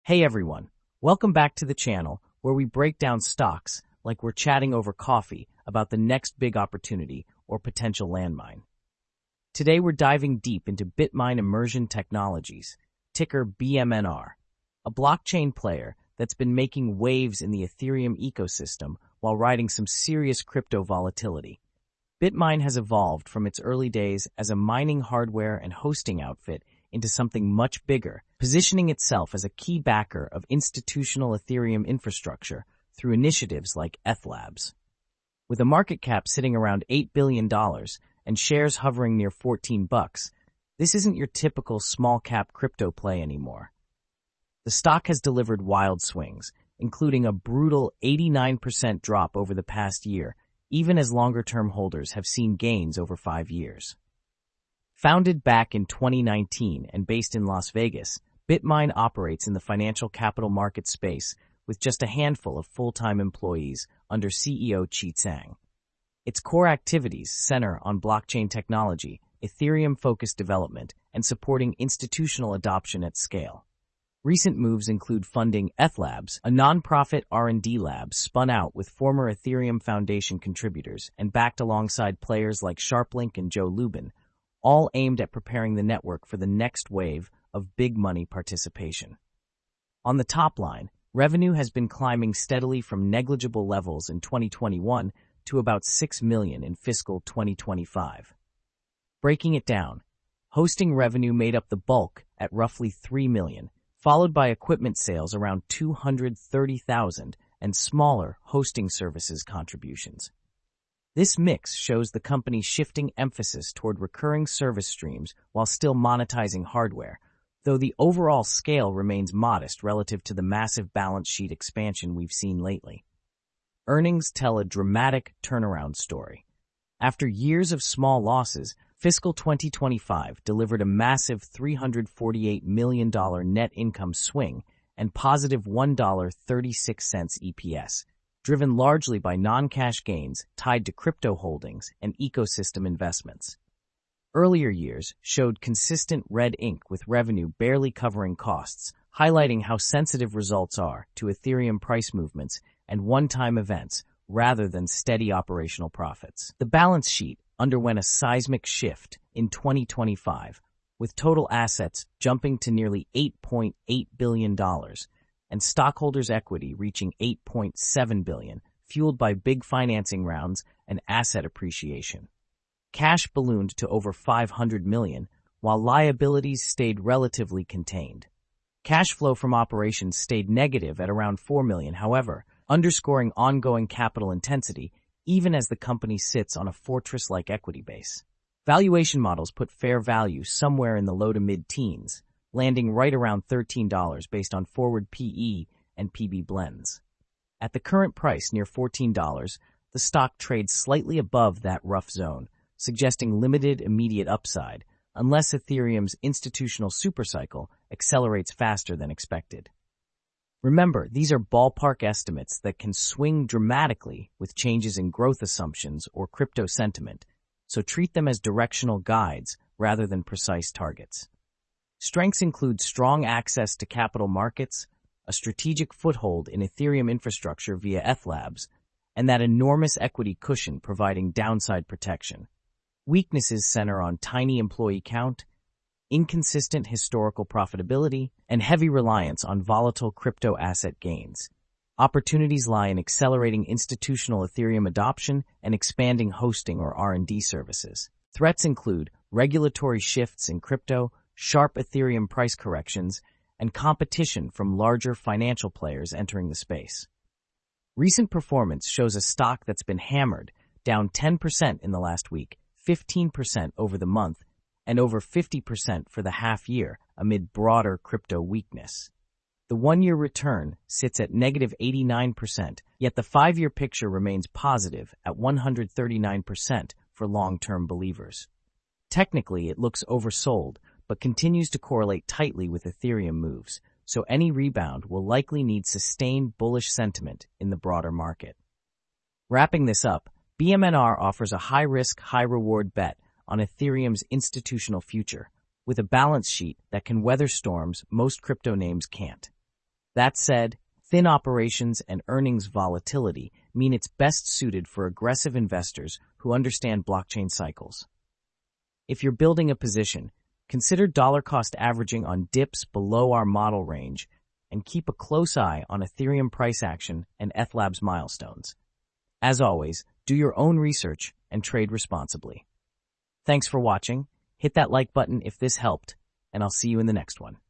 Hey everyone, welcome back to the channel where we break down stocks like we're chatting over coffee about the next big opportunity or potential landmine. Today we're diving deep into Bitmine Immersion Technologies, ticker BMNR, a blockchain player that's been making waves in the Ethereum ecosystem while riding some serious crypto volatility. Bitmine has evolved from its early days as a mining hardware and hosting outfit into something much bigger, positioning itself as a key backer of institutional Ethereum infrastructure through initiatives like ETHLabs. With a market cap sitting around $8 billion and shares hovering near $14, this isn't your typical small-cap crypto play anymore. The stock has delivered wild swings, including a brutal 89% drop over the past year, even as longer-term holders have seen gains over 5 years. Founded back in 2019 and based in Las Vegas, Bitmine operates in the financial capital market space with just a handful of full-time employees under CEO Chi Tsang. Its core activities center on blockchain technology, Ethereum-focused development, and supporting institutional adoption at scale. Recent moves include funding ETHLabs, a nonprofit R&D lab spun out with former Ethereum Foundation contributors and backed alongside players like SharpLink and Joe Lubin, all aimed at preparing the network for the next wave of big money participation. On the top line, revenue has been climbing steadily from negligible levels in 2021 to about $6 million in fiscal 2025. Breaking it down, hosting revenue made up the bulk at roughly $3 million, followed by equipment sales around $230,000 and smaller hosting services contributions. This mix shows the company shifting emphasis toward recurring service streams while still monetizing hardware, though the overall scale remains modest relative to the massive balance sheet expansion we've seen lately. Earnings tell a dramatic turnaround story. After years of small losses, fiscal 2025 delivered a massive $348 million net income swing and positive $1.36 EPS, driven largely by non-cash gains tied to crypto holdings and ecosystem investments. Earlier years showed consistent red ink with revenue barely covering costs, highlighting how sensitive results are to Ethereum price movements and one-time events rather than steady operational profits. The balance sheet underwent a seismic shift in 2025, with total assets jumping to nearly $8.8 billion and stockholders' equity reaching $8.7 billion, fueled by big financing rounds and asset appreciation. Cash ballooned to over $500 million, while liabilities stayed relatively contained. Cash flow from operations stayed negative at around $4 million, however, underscoring ongoing capital intensity even as the company sits on a fortress-like equity base. Valuation models put fair value somewhere in the low to mid-teens, landing right around $13 based on forward PE and PB blends. At the current price near $14, the stock trades slightly above that rough zone, suggesting limited immediate upside, unless Ethereum's institutional supercycle accelerates faster than expected. Remember, these are ballpark estimates that can swing dramatically with changes in growth assumptions or crypto sentiment, so treat them as directional guides rather than precise targets. Strengths include strong access to capital markets, a strategic foothold in Ethereum infrastructure via ETHLabs, and that enormous equity cushion providing downside protection. Weaknesses center on tiny employee count, inconsistent historical profitability, and heavy reliance on volatile crypto asset gains. Opportunities lie in accelerating institutional Ethereum adoption and expanding hosting or R&D services. Threats include regulatory shifts in crypto, sharp Ethereum price corrections, and competition from larger financial players entering the space. Recent performance shows a stock that's been hammered, down 10% in the last week, 15% over the month, and over 50% for the half year amid broader crypto weakness. The one-year return sits at negative 89%, yet the 5-year picture remains positive at 139% for long-term believers. Technically, it looks oversold, but continues to correlate tightly with Ethereum moves, so any rebound will likely need sustained bullish sentiment in the broader market. Wrapping this up, BMNR offers a high-risk, high-reward bet on Ethereum's institutional future, with a balance sheet that can weather storms most crypto names can't. That said, thin operations and earnings volatility mean it's best suited for aggressive investors who understand blockchain cycles. If you're building a position, consider dollar cost averaging on dips below our model range and keep a close eye on Ethereum price action and ETHLabs milestones. As always, do your own research and trade responsibly. Thanks for watching. Hit that like button if this helped, and I'll see you in the next one.